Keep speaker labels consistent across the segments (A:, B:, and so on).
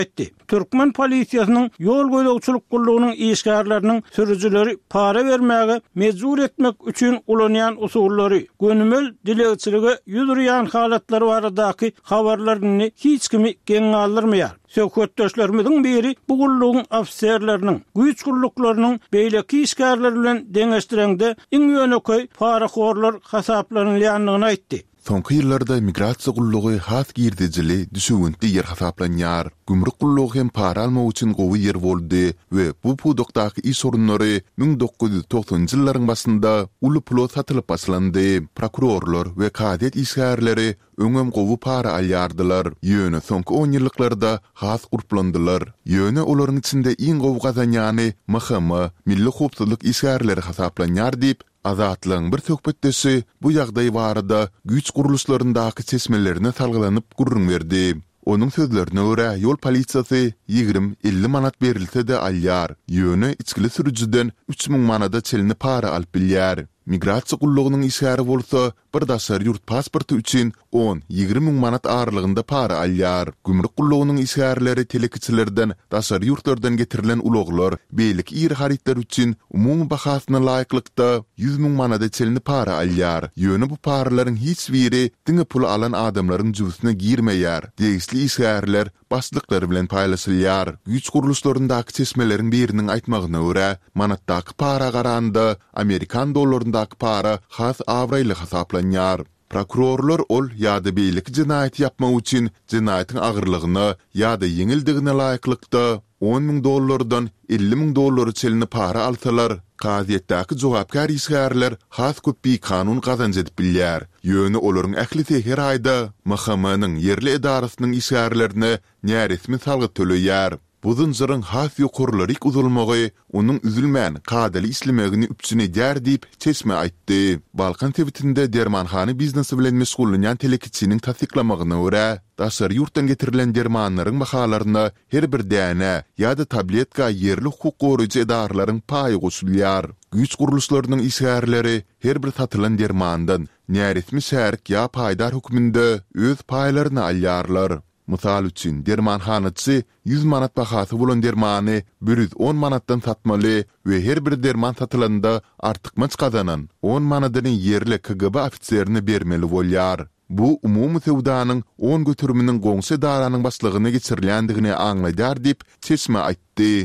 A: etti. Türkmen polisiýasynyň ýol goýdagçylyk gullugynyň işgärleriniň sürüjileri para bermäge mejbur etmek üçin ulanýan usullary, gönümel dilegçiligi ýüzürýän halatlary baradaky habarlaryny hiç kimi geň aldyrmaýar. Söhbetdeşlerimiziň biri bu gullugyň ofserleriniň, güýç gulluklarynyň beýleki işgärler bilen deňeşdirende iň ýöneköy paraxorlar hasaplanýanlygyny aýtdy.
B: Soňky ýyllarda migrasiýa gullugy has girdijili düşüwünti ýer hasaplanýar. Gümrük gullugy hem para almak üçin gowy ýer boldy we bu pudokdaky iş sorunlary 1990-njy ýyllaryň başynda uly pula satylyp başlandy. Prokurorlar we kadet işgärleri öňem gowy para alýardylar. Ýöne soňky 10 ýyllarda has gurplandylar. Ýöne olaryň içinde iň gowy gazanýany mahkama, milli hukukçylyk işgärleri hasaplanýar diýip Azatlyň bir söhbetdesi bu ýagdaý barada güýç guruluşlaryndaky çeşmelerini salgylanyp gurrun berdi. Onun sözlerine göre yol polisiýasy 20-50 manat berilse de alýar. Ýöne içkili sürüjiden 3000 manada çelini para alyp bilýär. Migrasiýa gullugynyň işgäri bolsa, bir daşary ýurt pasporty üçin 10-20 min manat aralygynda para alýar. Gümrük gullugynyň işgärleri telekiçilerden, daşary ýurtlardan getirilen ulaglar, beýlik ýer haritler üçin umumy bahasyna laýyklykda 100 min manada çelini para alýar. Ýöne bu paralaryň hiç biri diňe pul alan adamlaryň jübüsine girmeýär. Degişli işgärler başlyklary bilen paýlaşylýar. Güýç guruluşlaryndaky çeşmeleriň biriniň aýtmagyna görä, manatdaky para garanda Amerikan dollarynyň para has awraýly hasaplanýar. Prokurorlar ol ýa-da beýlik jinaýat yapmak üçin jinaýatyň agyrlygyny ýa-da ýeňildigine laýyklykda 10 min dollardan 50 min dollary çelini para alsalar, kaziýetdäki jogapkar işgärler has köpbi kanun gazanç edip bilýär. Ýöne olaryň ählisi her aýda mahkamanyň yerli edarasynyň işgärlerini näresmi salgy töleýär. Bu zynjyryň has ýokurlaryk uzulmagy onuň üzülmän kadali islemegini üpsüne där diýip çeşme aýtdy. Balkan tebitinde dermanhany biznesi bilen meşgullanýan telekiçiniň tasdiklamagyna görä, daşary ýurtdan getirilen dermanlaryň bahalaryna her bir däne ýa-da tabletka yerli hukuk goruýjy edaralaryň paýy goşulýar. Güýç guruluşlarynyň işgärleri her bir satylan dermandan näresmi şärik ýa paýdar hukmynda öz paýlaryny alýarlar. Misal üçin dermanhanaçy 100 manat bahasy bolan dermany 110 manatdan satmaly we her bir derman satylanda artykmaç kazanan 10 manatdan yerli KGB ofitserini bermeli bolýar. Bu umumy sewdanyň 10 götürüminiň goňsy daranyň başlygyna geçirilýändigini aňlaýar diýip çeşme aýtdy.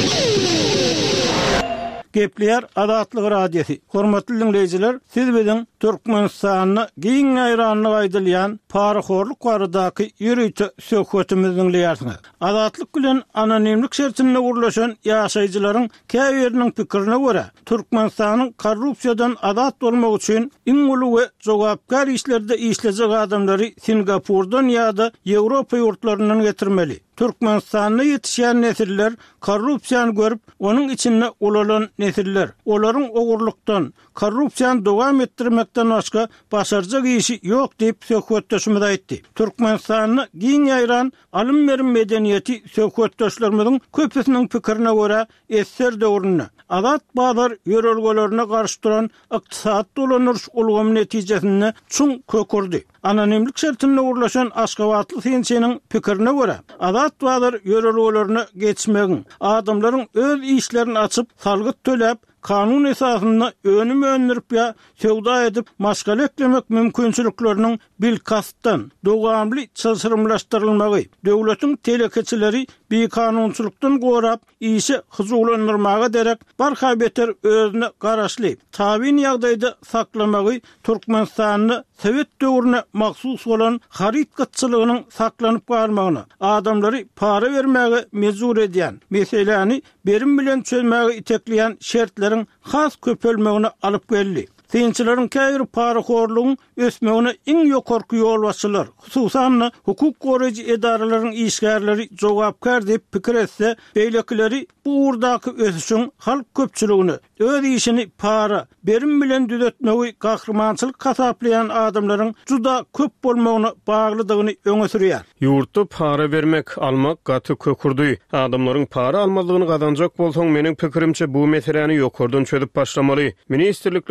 A: Gepler Azatlyk radiosu. Hormatly dinleyijiler, siz bilen Türkmenistanyny giň aýranlyk aýdylýan paraxorluk baradaky ýürüýçi söhbetimizi dinleýärsiňiz. Azatlyk bilen anonimlik şertinde gurulşan ýaşaýjylaryň käbiriniň pikirine görä, Türkmenistanyň korrupsiýadan azat bolmak üçin iň uly we jogapkar işlerde işlejek adamlary Singapurdan ýa-da Ýewropa ýurtlaryndan getirmeli. Türkmenistanyň ýetişýän nesiller korrupsiýany görüp, onuň içinde ulalan nesiller, olaryň ogurlukdan, korrupsiýany dowam etdirmekden başga başarjak işi ýok diýip söhbetdeşimiz aýtdy. Türkmenistanyň giň aýran alym berim medeniýeti söhbetdeşlerimiziň köpüsiniň pikirine görä esser döwrüne azat bazar ýörelgelerine garşy duran ykdysat dolanýaş ulgamy netijesinde çuň kökürdi. Anonimlik şertinde gurulşan Aşgabatly Sençeniň pikirine görä, azat bazar ýörelgelerine geçmegiň, adamlaryň öz işlerini açyp salgyt töläp kanun esasında önüm önürüp ya sevda edip maskal eklemek mümkünçülüklerinin bilkastan dogamly çılsırımlaştırılmagy, döwletiň telekeçileri bir kanunçulukdan gorap işi hyzulandyrmaga derek barha beter özüne garaşly tabin ýagdaýda saklamagy Türkmenistanyny Sowet döwrüne maksus bolan harit gatçylygynyň saklanyp garmagyna, adamlary para bermäge mejbur edýän, meseleni berim bilen çözmäge itekleýän şertleriň has köpelmegine alyp geldi. Sençilerin käbir paraxorlugyň ösmegine iň ýokarky ýol başçylar, hususan hukuk goruýjy edaralaryň işgärleri jogapkar diýip pikir etse, beýlekileri bu urdaky ösüşiň halk köpçüligini, öz işini para berim bilen düzetmegi gahrmançylyk hasaplayan adamlaryň juda köp bolmagyna baglydygyny öňe sürýär.
C: Ýurtda para bermek, almak gaty kökürdi. Adamlaryň para almalygyny gazanjak bolsaň, meniň pikirimçe bu meseleni ýokardan çözüp başlamaly. Ministrliklerde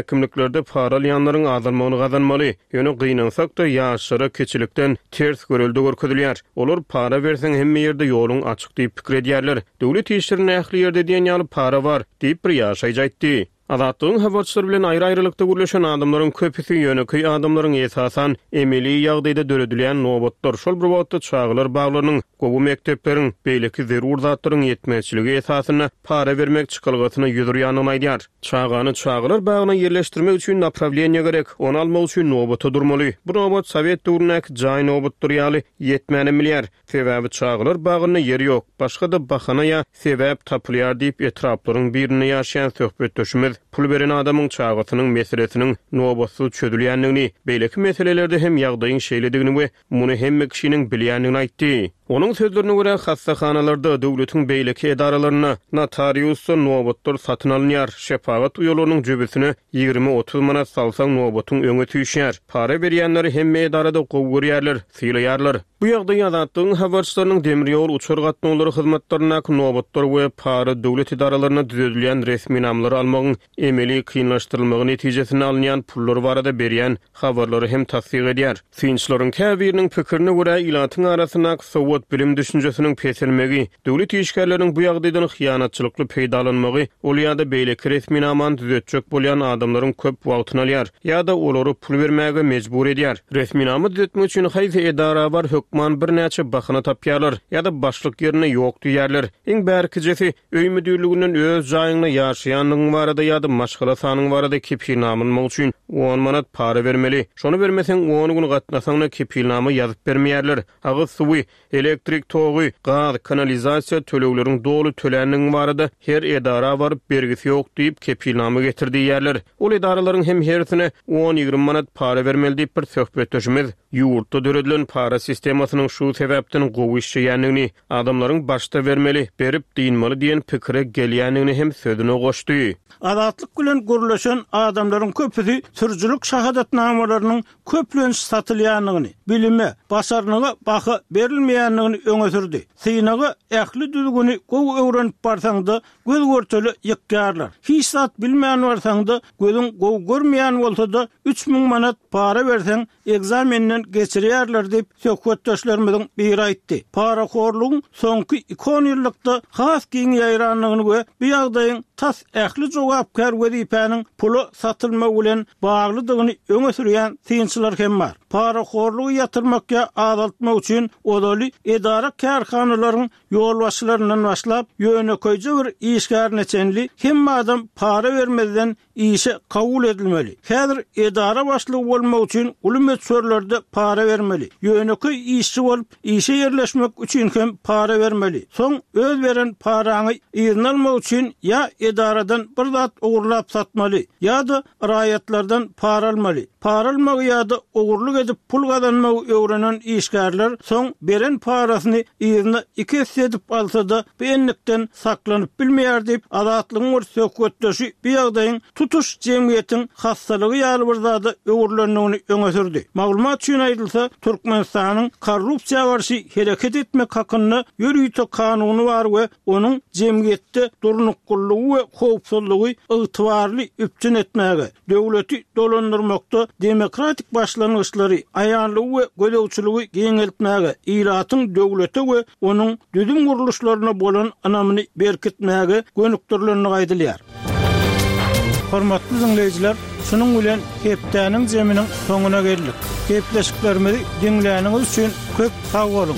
C: häkimliklerde para alýanlaryň azalmagyny gazanmaly. Ýöne gynansak da ýaşlara keçilikden ters görüldi görkezilýär. Olar para berseň hemme ýerde ýoluň açyk diýip pikir edýärler. Döwlet işlerine ähli ýerde diýen ýaly para bar diýip bir ýaşaýjy aýtdy. Adatlyň habarçylar bilen aýry-aýrylykda gürleşen adamlaryň köpüsi ýöneköy adamlaryň esasan emeli ýagdaýda döredilýän nowbatlar şol bir wagtda çağlar baglarynyň gowy mektepleriň beýleki zerur zatlaryň ýetmezçiligi esasyna para bermek çykylgysyny ýüzürýanyny aýdýar. Çağany çağlar bagyna ýerleşdirmek üçin направление gerek, onu almak üçin nowbata durmaly. Bu nowbat Sowet döwründäki jaý nowbatlar ýaly ýetmäni milýär. Sebäbi çağlar bagyna ýeri ýok, başga da bahana ýa sebäp tapylýar diýip etraplaryň birine ýaşaýan söhbetdeşimiz pul beren adamyň çağatynyň meselesiniň nowbatsy çözülýändigini, beýleki meselelerde hem ýagdaýyň şeýledigini we muny hemme kişiniň bilýändigini aýtdy. Onun sözlerine göre hastaxanalarda döwletiň beýleki edaralaryna notariusy nowbatlar satyn alınýar. Şefaat uýalarynyň jübesini 20-30 manat salsaň nowbatyň öňe tüýşýär. Para berýänleri hemme edarada gowgurýarlar, sylaýarlar. Bu ýagdaý adatyň habarçylarynyň demir ýol uçur gatnawlary hyzmatlaryna nowbatlar we para döwlet edaralaryna düzüldülen resmi namlary almagyň emeli kynlaşdyrylmagy netijesinde alınýan pullar barada berýän habarlary hem tasdiq edýär. Synçlaryň käbiriniň pikirini görä ilatyň arasyna sowat bilim düşünjesiniň peselmegi, döwlet işgärleriniň bu ýagdaýdan hyýanatçylykly peýdalanmagy, ol ýa-da beýleki resmi naman düzetjek bolýan adamlaryň köp wagtyny alýar, ýa-da olary pul bermäge mejbur edýär. Resmi namy düzetmek üçin haýsy edara bar hökman bir näçe bahana tapýarlar, ýa-da başlyk ýerine ýok diýerler. Iň bärkijesi öý müdürliginden öz jaýyňda ýaşaýanyň barada ýa-da maşgala sanyň barada kepilnamyň üçin 10 manat para bermeli. Şonu bermeseň 10 gün gatnasaňda kepilnama ýazyp bermeýärler. Agyz suwy, elektrik togy, gaz, kanalizasiýa tölegleriniň dolu töläniniň barada her edara baryp bergisi ýok diýip kepilnama getirdiýärler. Ol edaralaryň hem hersine 10-20 manat para bermeli diýip bir söhbetdeşimiz ýurtda döredilen para sistemasynyň şu sebäpden gowy işleýändigini, adamlaryň başda bermeli, berip diýilmeli diýen pikire gelýändigini hem sözüne goşdy.
A: Adatlyk bilen gürleşen adamlaryň köpüsi türjülük şahadatnamalarynyň köplenç satylýanlygyny, bilime, basaryna baha berilmeýänligini öňe sürdi. Synagy ähli düzgüni gowy öwrenip barsaňda göz görteli ýykýarlar. Hiç zat bilmeýän barsaňda gözüň gowy görmeýän bolsa-da 3000 manat para berseň egzamenden geçirýärler diýip söhbetdeşlerimiň biri aýtdy. Para horlugyň soňky 2 ýyllykda has giň ýaýranlygyny we bu ýagdaýyň tas ähli jogapkar wezipäniň pulu satylma bilen baglydygyny öňe sürýän synçylar hem bar. Para horlugy ýatyrmakka azaltmak üçin odaly edara kärhanalaryň ýolbaşçylaryndan başlap ýöneköýje bir işgärneçenli hem adam para vermeden işe kabul edilmeli. Häzir edara başlygy bolmak üçin ulumetsörlerde para vermeli. Ýöneköý işçi bolup işe ýerleşmek üçin hem para vermeli. Soň öz beren paraňy ýygnalmak üçin ýa edaradan bir zat ogurlap satmaly ýa-da raýatlardan para almaly. Para almak ýa-da ogurluk edip pul gazanmagy öwrenen işgärler soň beren parasyny ýygyna 2 edip alsa-da beýenlikden saklanyp bilmeýär diýip adatlygyň bir söhbetdeşi bu ýagdaýyň tutuş jemgyýetiň hassalygy ýaly bir zada öwürlendigini öňe sürdi. Maglumat üçin aýdylsa, Türkmenistanyň korrupsiýa garşy hereket etmek hakyny ýürüýte kanuny bar we onuň jemgyýetde durnukullygy we howpsuzlygy ygtybarly üpçün etmäge, döwleti dolandyrmakda demokratik başlangyçlary aýanlygy we gödäwçiligi geňeltmäge, ilatyň döwlete we onuň düzüm guruluşlaryna bolan anamyny berkitmäge gönükdirlenigi aýdylýar. Hormatly dinleyijiler, şunun bilen hepdäniň jeminiň soňuna geldik. Hepleşiklerimizi dinläniňiz üçin köp sag bolun.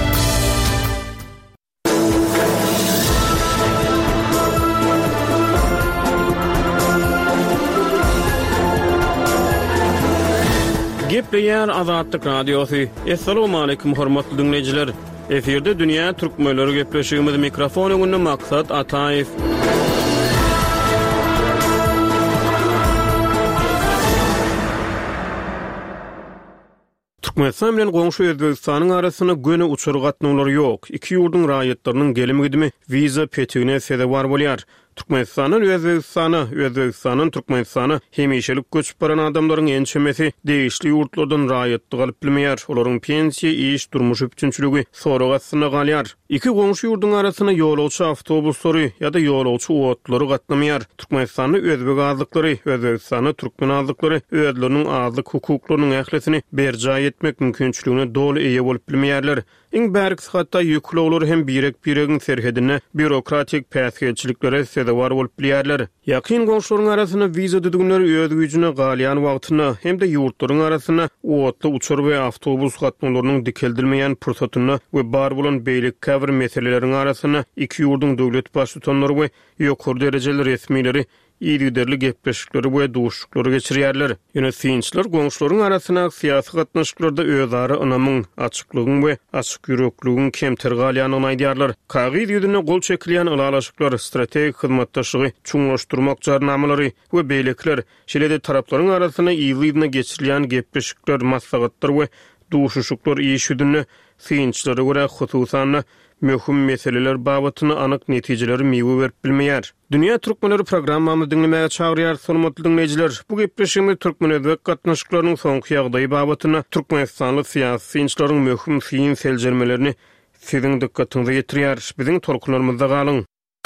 C: Gepleýär Azatlyk radiosu. Assalamu alaykum hormatly dinleyijiler. Eferde dünýä türkmenleri gepleşigimiz mikrofon öňünde maksat Ataýew. Türkmenistan bilen goňşy Özbegistanyň arasyna göne uçur gatnawlary ýok. Iki ýurduň raýatlarynyň gelim gidimi viza petigine sebäp bolýar. Türkmenistan'ın Özbegistan'ın Türkmenistan'a hemişelik göçüp baran adamların ençemesi değişli yurtlardan raýatly galyp bilmeýär. Olaryň pensiýa, iş, durmuş üçünçüligi soragy astyna galýar. Iki goňşy ýurdun arasyna ýolagçy awtobuslary ýa-da ýolagçy otlary gatnamaýar. Türkmenistanyň özbek azlyklary, Özbegistanyň türkmen azlyklary özleriniň azlyk hukuklarynyň ählesini berja etmek mümkinçiligine doly eýe bolup bilmeýärler. Iň bärkisi hatda ýüklüler hem biregin serhedine bürokratik päsgelçiliklere sebäp bolup bilýärler. Ýakyn goňşularyň arasyna wiza düdügünleri öz güýjüne galýan wagtyna hem de ýurtlaryň arasyna otly uçur we awtobus gatnamalarynyň dikeldilmeýän pursatyny we bar bolan beýlik käbir meseleleriň arasyna iki ýurdun döwlet başlyklary we ýokary derejeli resmileri ýygyderli gepleşikleri we duşuklary geçirýärler. Ýönetimçiler goňşularyň arasyna syýasy gatnaşyklarda özara ynamyň, açyklygyň we açyk ýürekligiň kemter galýanyny aýdýarlar. Kagyz ýüzüne gol çekilýän alalaşyklar, strategik hyzmatdaşlygy çuňlaşdyrmak jarnamalary we beýlekler, şeýle-de taraplaryň arasyna ýylyna geçirilýän gepleşikler, maslahatlar we duşuşuklar iş ýüzüne syýynçylary görä hususan möhüm meseleler babatyny anyk netijeleri meýwe berip bilmeýär. Dünya Türkmenleri programmamy dinlemäge çagyrýar hormatly dinleýijiler. Bu gepleşigimiz türkmen özbek gatnaşyklarynyň soňky ýagdaýy babatyna Türkmenistanly syýasyçylaryň möhüm fiýin seljermelerini siziň dikkatiňize getirýär. Biziň tolkunlarymyzda galyň.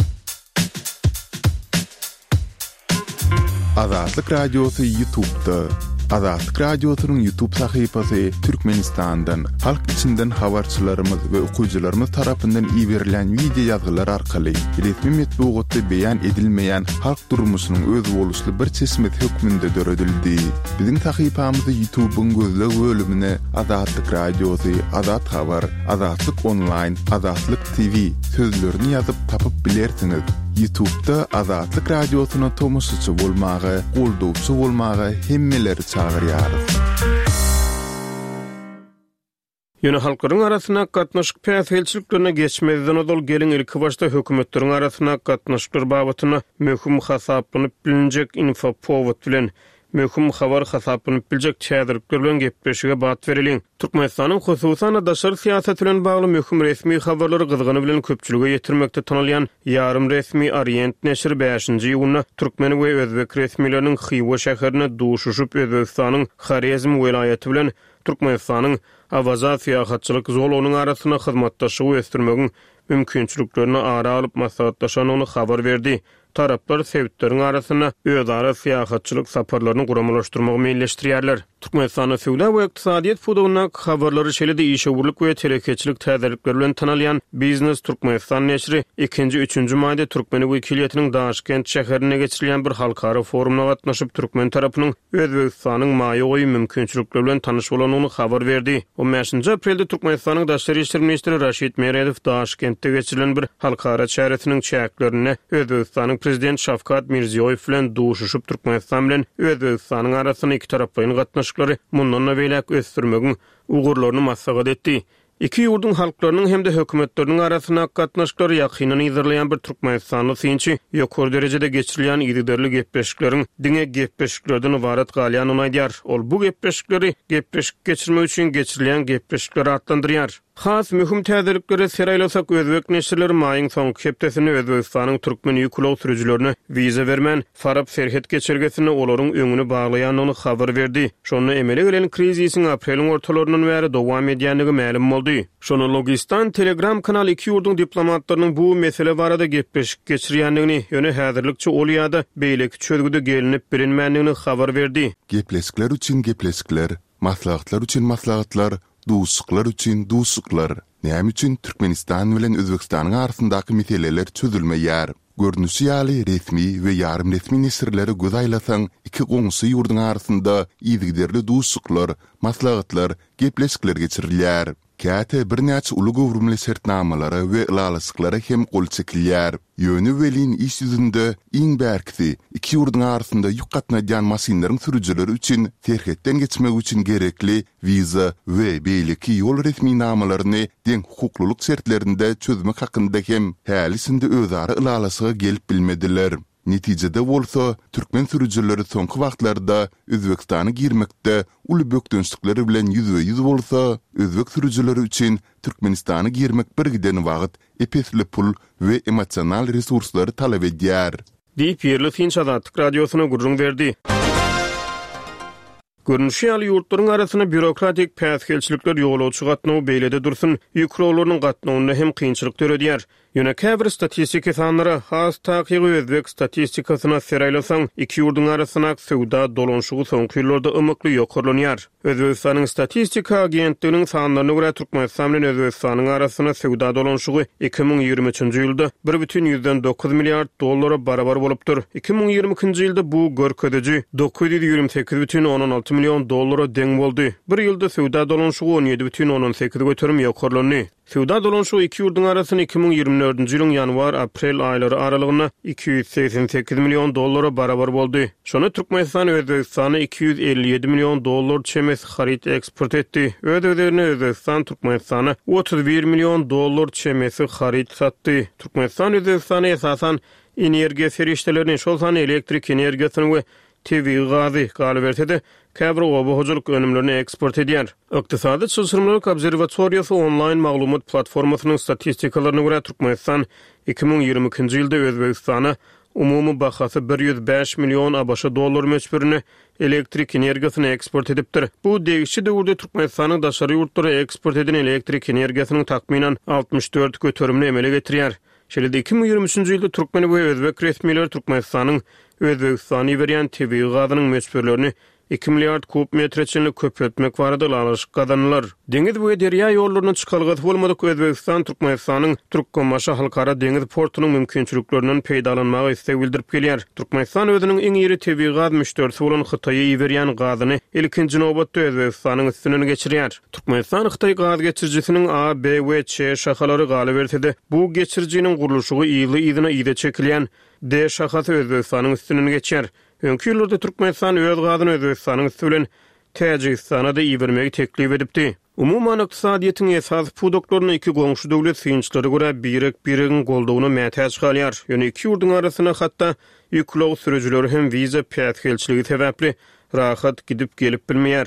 B: Azatlyk Radiosu YouTube'da. Azatlyk Radiosynyň YouTube sahypasy Türkmenistandan, halk içinden habarçylarymyz we okuwçylarymyz tarapyndan iýerilen video ýazgylar arkaly resmi metbuatda beýan edilmeýän halk durmuşynyň öz boluşly bir çeşmet hökmünde döredildi. Biziň sahypamyzy YouTube'un gözleg bölümine Azatlyk Radiosu, Azat Habar, Azatlyk Online, Azatlyk TV sözlerini ýazyp tapyp bilersiňiz. YouTube'da Azatlyk Radiosyna tomoşçy bolmagy, goldowçy bolmagy hemmeleri çagyrýar.
C: Ýöne halklaryň arasyna gatnaşyk päsgelçiliklerine geçmezden odol gelin ilki başta hökümetleriň arasyna gatnaşyklar babatyna möhüm hasaplanyp bilinjek infopowod bilen möhüm habar hasaplanyp biljek çäderlikler bilen gepleşige bat beriliň. Türkmenistanyň hususan daşary syýasat bilen bagly möhüm resmi habarlary gyzgany bilen köpçülige ýetirmekde tanylýan ýarym resmi Orient neşri 5-nji ýylyna türkmen we özbek resmileriniň Xiwa şäherine duşuşup Özbegistanyň Xarezm welaýaty bilen Türkmenistanyň awaza syýasatçylyk zolunyň arasyna hyzmatdaşygy ösdürmegiň mümkinçiliklerini ara alyp maslahatdaşanyny habar berdi. Taraplar sebäpleriniň arasyna özara syýasatçylyk saparlaryny guramalaşdyrmagy meýilleşdirýärler. Türkmenistanyň Söwda we Iqtisadiýat Forumundan habarlary şeýle-de işewurlyk we telekeçilik täzelikleri bilen tanalýan Biznes Türkmenistan neşri 2-3 maýda Türkmen wekiliýetiniň Daşkent şäherine geçirilýän bir halkara forumuna gatnaşyp türkmen tarapynyň Özbegistanyň maýa mümkinçilikleri bilen tanyş bolanyny habar berdi. 15 aprelde Türkmenistanyň Daşary işler ministri Raşid Meredow Daşkentde geçirilen bir halkara çäretiniň çäklerini Özbegistanyň prezident Şavkat Mirziýoýew bilen duşuşup Türkmenistan bilen Özbegistanyň arasyna iki taraplaryň gatnaşyklary mundan bäläk ösdürmegiň ugurlaryny maslahat etdi. İki ýurdun halklarynyň hem de hökümetleriniň arasyna gatnaşyklary ýakynyn ýygyrlayan bir Türkmenistanly synçy ýokary derejede geçirilýän ýygyderli gepleşikleriň diňe gepleşiklerden ibaret galýanyny aýdýar. Ol bu gepleşikleri gepleşik geçirmek üçin geçirilýän gepleşikleri adlandyrýar. Has mühüm täzelikleri seraýlasak özbek neşirleri maýyň soňky hepdesini Özbegistanyň türkmen ýüklüg sürüjilerine wiza bermän Farab serhet geçirgesini olaryň öňüni baglaýanyny habar berdi. Şonu emele gelen krizisiň apreliň ortalarynyň bäri dowam edýänligi ma'lum boldy. Şonu Logistan Telegram kanaly iki ýurdun diplomatlarynyň bu mesele barada gepleşik geçirýänligini ýöne häzirlikçi olýada beýleki çözgüde gelinip bilinmänligini habar berdi.
B: Gepleşikler üçin gepleşikler, maslahatlar üçin maslahatlar, duşuklar üçin duşuklar. Näme üçin Türkmenistan bilen Özbegistanyň arasyndaky meseleler çözülmeýär. Görnüşi ýaly resmi we ýarym resmi nesirleri gözaýlasaň, iki goňşy ýurdun arasynda ýygyderli duşuklar, maslahatlar, gepleşikler geçirilýär. Käte bir näçe uly gowrumly sertnamalary we ýalysyklary hem gol çekilýär. Ýöne welin iş ýüzünde iň bärkisi iki ýurdun arasynda ýük gatnaýan masinalaryň sürüjileri üçin terhetden geçmek üçin gerekli wiza we beýleki ýol resmi namalaryny deň hukukluluk şertlerinde çözmek hakynda hem hälisinde özara ýalysyga gelip bilmediler. Netijede bolsa türkmen sürüjüleri soňky wagtlarda Özbekistana girmekde uly bökdünçlikleri bilen yüz bolsa, özbek sürüjüleri üçin Türkmenistana girmek birgiden wagt, epesli pul we emosional resurslary talap edýär.
C: Diýip Ýerli Tinç Azatlyk radiosyna gurrun berdi. Görünüşi ýaly ýurtlaryň arasyna bürokratik päsgelçilikler ýogulawçy gatnawy beýlede dursun, ýükrowlaryň gatnawyna hem kynçylyk töredýär. Ýöne käbir statistika sanlary has takygy özbek statistikasyna seraylasaň, iki ýurduň arasyna sowda dolanşygy soňky ýyllarda ymykly ýokarlanýar. Özbekistanyň statistika agentliginiň sanlaryna görä Türkmenistan bilen Özbekistanyň arasyna sowda dolanşygy 2023-nji ýylda 1,9 milliard dollara barabar bolupdyr. 2022-nji ýylda bu görkedeji 928,16 million dollara deň boldy. Bir ýylda sowda dolanşygy 17,18 götürüm ýokarlandy. Sowda dolanşygy iki ýurduň arasyna 2024-nji ýylyň ýanwar-aprel aýlary aralygyna 288 million dollara barabar boldy. Şonu Türkmenistan Özbekistana 257 million dollar çemes harit eksport etdi. Ödeglerini Özbekistan Türkmenistana 31 million dollar çemesi harit satdy. Türkmenistan Özbekistana esasan energiýa serişdelerini, şolsan elektrik energiýasyny we TV gazy galy berse-de, käbir obahojalyk önümlerini eksport edýär. Ykdysady çyşyrmalaryk obserwatoriýasy onlaýn maglumat platformasynyň statistikalaryna görä Türkmenistan 2022-nji ýylda Özbekistana umumy bahasy 105 million ABŞ dollar meçberini elektrik energiýasyny eksport edipdir. Bu degişçi döwürde Türkmenistanyň daşary ýurtlary eksport edilen elektrik energiýasynyň takminan 64 götürümini emele getirýär. Şeýle 2023-nji ýylda türkmen we özbek resmiýetleri Türkmenistanyň Özbekistany berýän TV gazynyň meçberlerini 2 milliard kub metreçinlik köpetmek barada alışyk kazanlar. Deňiz we derýa ýollaryny çykalgasy bolmadyk Özbekistan Türkmenistanyň Türkkommaşa halkara deňiz portunyň mümkinçiliklerinden peýdalanmagy istek bildirip gelýär. Türkmenistan özüniň iň iri TV gaz müşterisi bolan Hytaýa berýän gazyny ilkinji nowbatda Özbekistanyň üstüne geçirýär. Türkmenistan Hytaý gaz geçirjisiniň A, B we C şahalary galy berse-de, bu geçirjiniň gurulşy ýyly-ýylyna çekilýän D şahasy Özbekistanyň üstüne geçýär. Öňki ýyllarda Türkmenistan öz gazyny Özbekistanyň üstüne Täjikistana da iýermegi teklip edipdi. Umumyň ykdysadyýetyň esas pudoklaryna iki goňşy döwlet synçlary görä birigiň goldawyna mätäç galýar. Ýöne iki ýurduň arasyna hatda ýüklew sürüjleri hem wiza päsgelçiligi sebäpli rahat gidip gelip bilmeýär.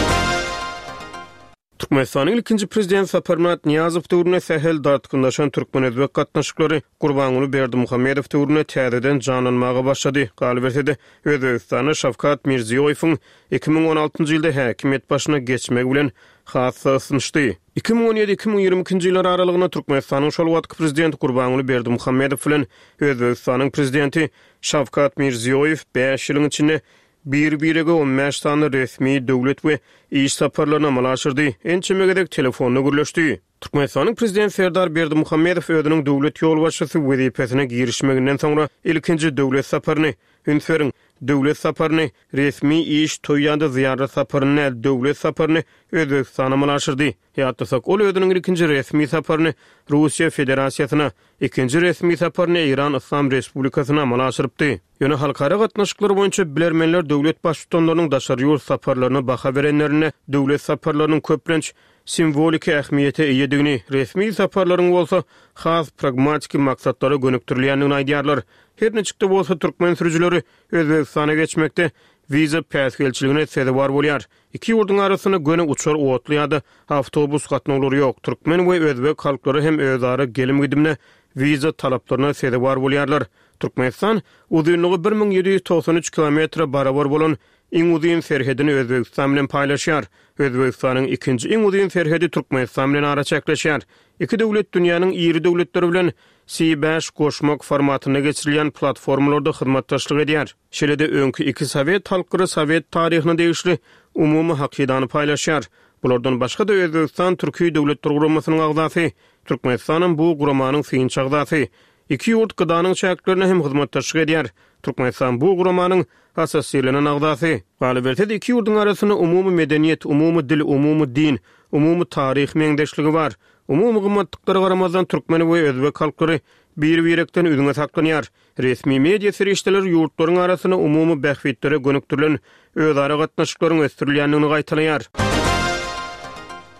C: Türkmenistanyň ikinji prezident Saparmat Niyazow döwrüne sähel dartykynlaşan türkmen-özbek gatnaşyklary Gurbanuly Berdimuhammedow döwrüne täzeden janlanmaga başlady. Galy berse-de Özbekistana Şavkat Mirziýowyň 2016-njy ýylda häkimet başyna geçmegi bilen hassaslaşdy. 2017-2022-nji ýyllar aralygyna Türkmenistanyň şol wagtky prezidenti Gurbanuly Berdimuhammedow bilen Özbekistanyň prezidenti Şavkat Mirziýowyň 5 ýylyň içinde bir-birige 15 sany resmi döwlet we iş saparlaryna malaşyrdy. Ençemegedek telefonna gürleşdi. Türkmenistanyň prezidenti Serdar Berdimuhammedow özüniň döwlet ýolbaşçysy wezipesine girişmeginden soňra ilkinji döwlet saparyny, ünseriň döwlet saparyny, resmi iş toýýanda ziyaret saparyny, döwlet saparyny Özbekistana malaşyrdy. Ýa-da ol özüniň ikinji resmi saparyny Russiýa Federasiýasyna, ikinji resmi saparyny Iran Islam Respublikasyna malaşyrypdy. Ýöne halkara gatnaşyklar boýunça bilermenler döwlet başçylarynyň daşary ýurt saparlaryna baha berenlerine döwlet saparlarynyň köplenç simbolik ähmiýete eýedigini, resmi saparlaryň bolsa has pragmatik maksatlara gönükdirilýändigini aýdýarlar. Her neçikde bolsa türkmen sürüjüleri Özbekistana geçmekde wiza päsgelçiligine sebäp bolýar. İki ýurduň arasyna göne uçar otly ýa-da awtobus gatnawlary ýok. Türkmen we özbek halklary hem özara gelim gidimine wiza talaplaryna sebäp bolýarlar. Türkmenistan uzunlygy 1793 kilometre barabar bolan iň uzun serhedini Özbekistan bilen paýlaşýar. Özbekistanyň ikinji iň uzun serhedi Türkmenistan bilen ara çekleşýär. Iki döwlet dünýäniň iri döwletleri bilen C5 goşmak formatyna geçirilýän platformalarda hyzmatdaşlyk edýär. Şeýle-de öňkü iki Sowet halkary Sowet taryhyna degişli umumy hakydany paýlaşýar. Bulardan başga da Özbekistan Türkiýe döwletleri guramasynyň agzasy, Türkmenistanyň bu guramanyň synç agzasy. İki ýurt gydanyň çäklerini hem hyzmatdaşlyk edýär. Türkmenistan bu guramanyň asasyylanyň agzasy. Galy berse-de iki ýurduň arasyna umumy medeniýet, umumy dil, umumy din, umumy taryh meňdeşligi bar. Umumy gymmatlyklary garamazdan türkmen we özbek halklary bir-birekden özüňe saklanýar. Resmi media serişdeleri ýurtlaryň arasyna umumy bähwitlere gönükdirilen özara gatnaşyklaryň ösdürilýändigini gaýtalýar.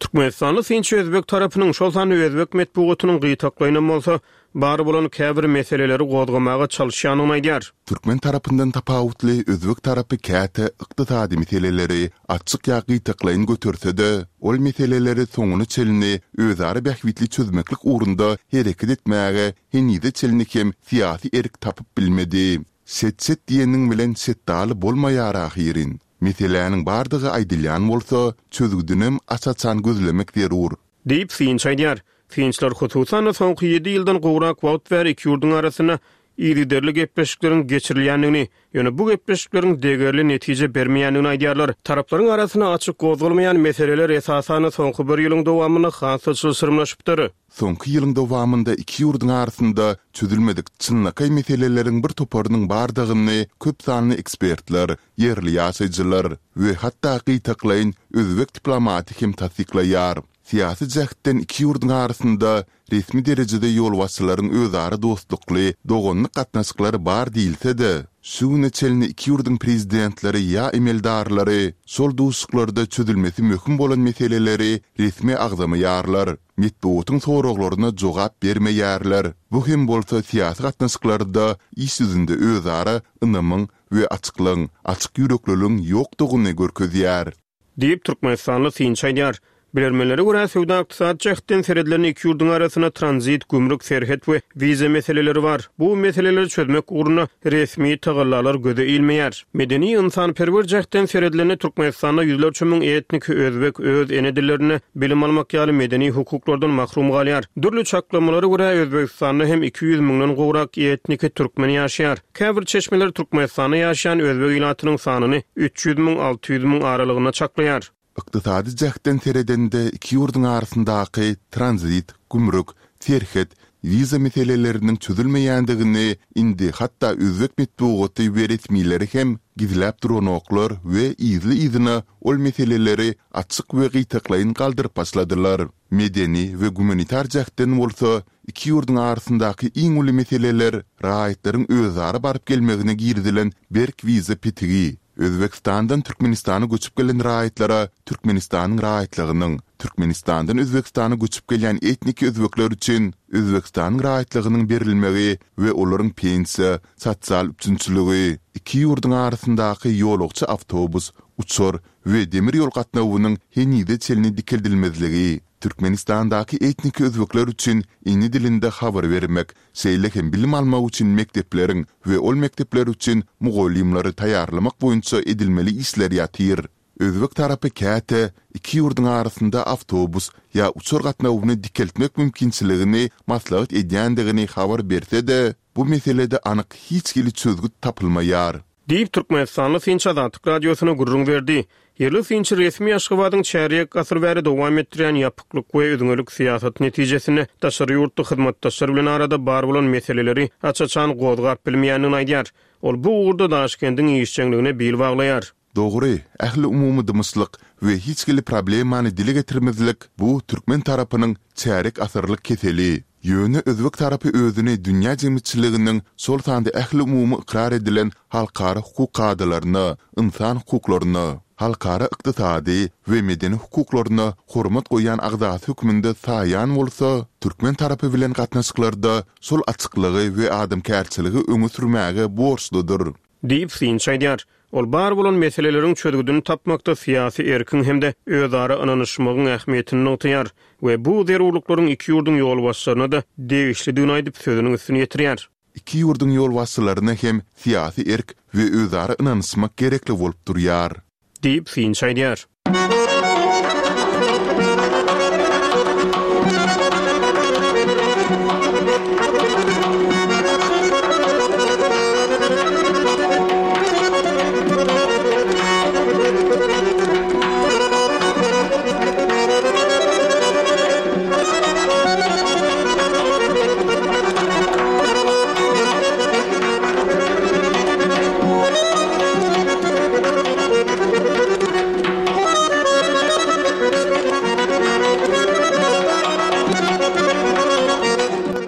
C: Türkmenistanly Sinç Özbek tarapynyň şol sany Özbek metbuatynyň gyýtaklaýnan bolsa, bary bolan käbir meseleleri gozgamaga çalışýanyny aýdýar.
B: Türkmen tarapyndan tapawutly Özbek tarapy käte ykdysady meseleleri açyk ýa-da gyýtaklaýan götürse-de, ol meseleleri soňuny çelini özara bähwitli çözmeklik ugrunda hereket etmäge henide çelini hem syýasy erik tapyp bilmedi. Set diýeniň bilen setdaly bolmaýar ahyrin. Meseleleriniň bardygy aýdylýan bolsa, çözgüdünem asaçan gözlemek zerur.
C: Diýip Sinç aýdýar. Finçler hususan soňky 7 ýyldan gowrak wagt ber iki ýurdun arasyna ýygyderli gepleşikleriň geçirilýändigini, ýöne bu gepleşiklerin degerli netije bermeýändigini aýdýarlar. Taraplaryň arasyna açyk gozulmaýan meseleler esasan soňky bir ýylyň dowamyny hansylşyrmlaşypdyr.
B: Soňky ýylyň dowamynda iki ýurdun arasynda çözülmedik çynlakay meseleleriň bir toparynyň bardygyny köp sanly ekspertler, ýerli ýaşaýjylar we hatda gyýtaklaýan Özbek diplomatik hem tasdiklaýar. Siyasi jähitden iki ýurdun arasynda resmi derejede ýolbaşçylaryň özara dostlukly, dogonly gatnaşyklary bar diýilse-de, şu neçelini iki ýurdun prezidentleri ýa emeldarlary şol dostluklarda çözülmesi möhüm bolan meseleleri resmi agzamaýarlar, metbuatyň soraklaryna jogap bermeýärler. Bu hem bolsa siyasi gatnaşyklarda iş ýüzünde özara ynamyň we açyklaň, açyk ýürekliligiň ýokdugyny görkezýär.
C: Diýip Türkmenistanly Sinç aýdýar. Bilermelere göre sowda ykdysat jähitden seredlerini iki ýurdun arasyna tranzit, gümrük, serhet we vize meseleleri var. Bu meseleleri çözmek ugruna resmi tagallar göze ilmeýär. Medeni insanperwer jähitden seredlerini Türkmenistanda ýüzlerçe müň etnik Özbek öz enedillerini bilim almak ýaly medeni hukuklardan mahrum galýar. Dürli çaklamalary göre Özbekistanda hem 200 müňden gowrak etnik türkmen ýaşaýar. Käbir çeşmeler Türkmenistanda ýaşaýan Özbek ýylatynyň sanyny 300 müň 600 müň aralygyna çaklaýar.
B: Ykdysady jähitden seredende iki ýurdun arasyndaky tranzit, gümrük, serhet, viza meseleleriniň çözülmeýändigini indi hatda Özbek metbuaty we resmileri hem gizläp duranoklar we izli ol meseleleri açyk we gyýtaklaýan galdyryp başladylar. Medeni we humanitar jähitden bolsa, iki ýurdun arasyndaky iň uly meseleler raýatlaryň özara baryp gelmegine girdilen berk viza petigi. Özbekistandan Türkmenistana göçüp gelen raýatlara Türkmenistanyň raýatlygynyň, Türkmenistandan Özbekistana göçüp gelen etnik özbekler üçin Özbekistanyň raýatlygynyň berilmegi we olaryň pensiýa, sosial üçinçiligi, iki ýurdun arasyndaky ýolukçy awtobus, uçur we demir ýol gatnawynyň henide çelini dikildilmezligi, Türkmenistandaky etnik özbekler üçin ini dilinde habar bermek, şeýle hem bilim almak üçin mektepleriň we ol mektepler üçin mugallimlary taýýarlamak boýunça edilmeli işler ýatyr. Özbek tarapy käte iki ýurdun arasynda awtobus ýa uçur gatnawyny dikeltmek mümkinçiligini maslahat edýändigini habar berse-de, bu meselede anyk hiç gili çözgüt tapylmaýar.
C: Diýip Türkmenistanly Sinç Azatlyk radiosyna gurrun berdi. Yerli Sinç resmi ýaşgywadyň çäriýek gasyr bäri dowam etdirýän ýapyklyk we öňürlük siýasat netijesini daşary ýurtdy hyzmatdaşlar bilen arada bar bolan meseleleri açaçan gozgap bilmeýänini aýdýar. Ol bu ugurda Daşkendiň işçiligine bil baglaýar.
B: Dogry, ähli umumy dymyslyk we hiç gili problemany dile getirmezlik bu Türkmen tarapynyň çärek asyrlyk keseli. Ýöne Özbek tarapy özüni dünýä jemgyýetçiliginiň sol sanda ähli umumy ikrar edilen halkara hukuk kadalaryny, insan hukuklaryny, halkara ykdysady we medeni hukuklaryna hormat goýan agzat hökmünde saýan bolsa, Türkmen tarapy bilen gatnaşyklarda sol açyklygy we adamkärçiligi öňe sürmäge borçludyr.
C: Diýip Sinç aýdýar. Ol bar bolan meseleleriň çözgüdüni tapmakda siýasy erkin hemde özara ananyşmagyň ähmiýetini noktaýar we bu zerurlyklaryň iki ýurdun ýolbaşçylaryna da degişlidigini aýdyp sözüniň üstüne ýetirýär.
B: İki ýurdun ýolbaşçylaryna hem siýasy erk we özara ananyşmak gerekli bolup durýar.
C: Diýip Sinç aýdýar.